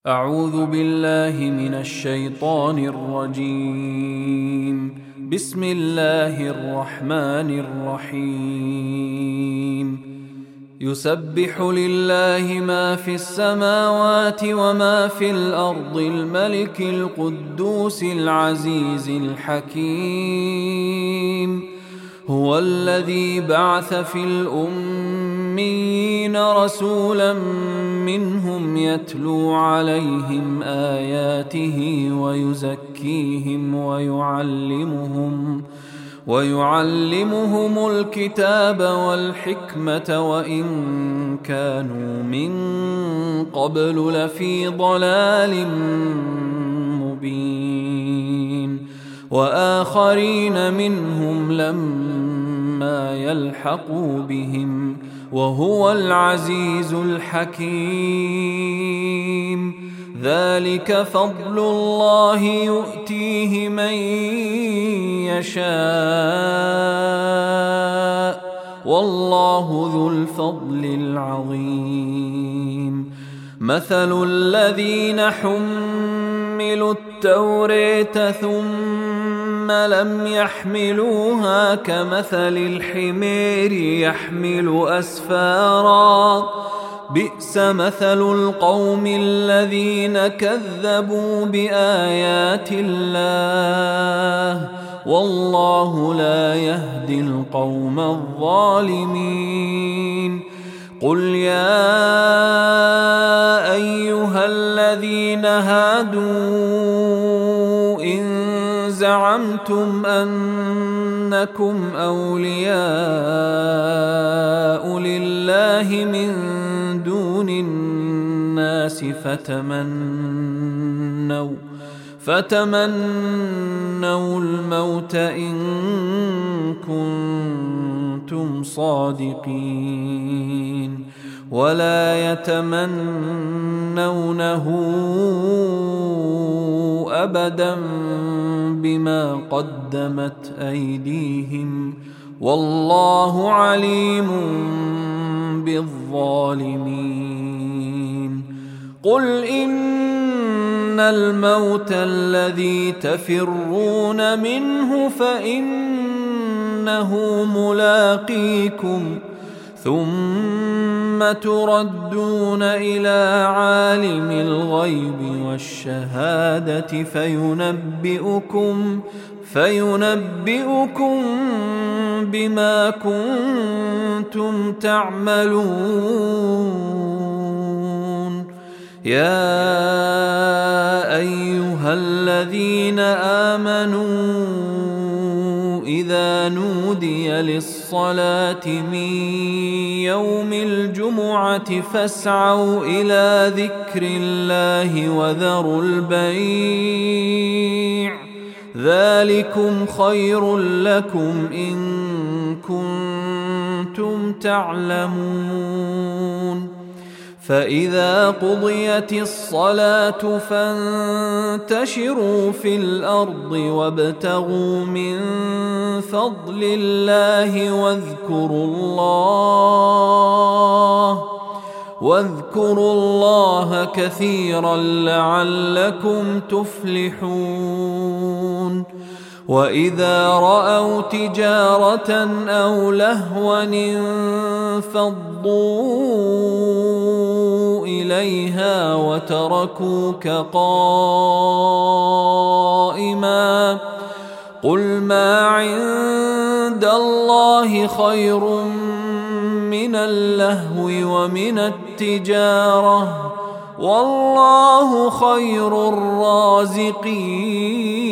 أعوذ بالله من الشيطان الرجيم. بسم الله الرحمن الرحيم. يسبح لله ما في السماوات وما في الأرض الملك القدوس العزيز الحكيم. هو الذي بعث في الأميين رسولا منهم يتلو عليهم آياته ويعلمهم الكتاب والحكمة وإن كانوا من قبل لفي ضلال مبين. وآخرين منهم لما يلحقوا بهم وهو العزيز الحكيم. ذلك فضل الله يؤتيه من يشاء والله ذو الفضل العظيم. مثل الذين حملوا التوراة ثم لم يحملوها كمثل الحمير يحمل أسفارا بئس مثل القوم الذين كذبوا بآيات الله والله لا يهدي القوم الظالمين. قل يا أيها الذين هادوا إن زعمتم أنكم أولياء لله من دون الناس فتمنوا الموت إن كنتم صادقين ولا يتمنونه أبدا بما قدمت أيديهم والله عليم بالظالمين. قل إن الموت الذي تفرون منه فإنه ملاقيكم ثم تردون إلى عالم الغيب والشهادة فينبئكم بما كنتم تعملون. يا أيها الذين آمنوا إذا نودي للصلاة من يوم الجمعة فاسعوا إلى ذكر الله وذروا البيع ذلكم خير لكم إن كنتم تعلمون. فإذا قضيت الصلاة فانتشروا في الأرض وابتغوا من فضل الله واذكروا الله كثيرا لعلكم تفلحون. وإذا رأوا تجارة أو لهوا انفضوا إليها وتركوك قائما قل ما عند الله خير من اللهو ومن التجارة والله خير الرازقين.